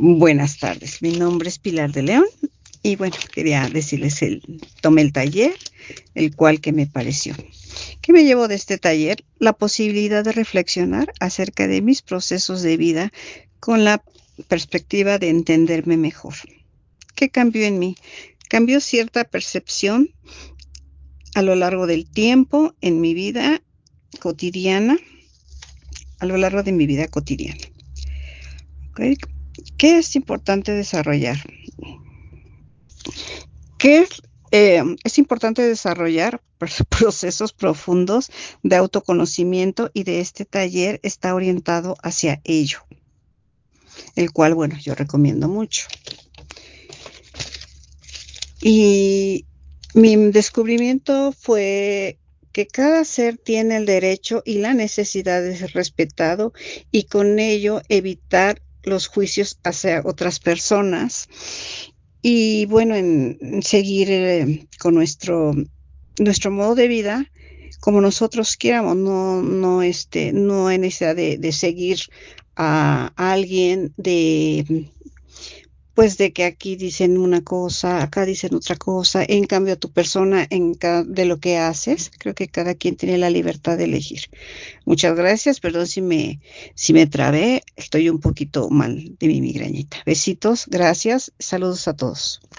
Buenas tardes, mi nombre es Pilar de León y bueno, quería decirles tomé el taller, el cual que me pareció. ¿Qué me llevo de este taller? La posibilidad de reflexionar acerca de mis procesos de vida con la perspectiva de entenderme mejor. ¿Qué cambió en mí? Cambió cierta percepción a lo largo del tiempo en mi vida cotidiana, a lo largo de mi vida cotidiana. ¿Okay? ¿Qué es importante desarrollar? ¿Qué es importante desarrollar procesos profundos de autoconocimiento y de este taller está orientado hacia ello, el cual, bueno, yo recomiendo mucho. Y mi descubrimiento fue que cada ser tiene el derecho y la necesidad de ser respetado y con ello evitar los juicios hacia otras personas y bueno, en seguir con nuestro modo de vida como nosotros quieramos, no hay necesidad de seguir a alguien, pues de que aquí dicen una cosa, acá dicen otra cosa, en cambio tu persona de lo que haces, creo que cada quien tiene la libertad de elegir. Muchas gracias, perdón si me trabé, estoy un poquito mal de mi migrañita. Besitos, gracias, saludos a todos.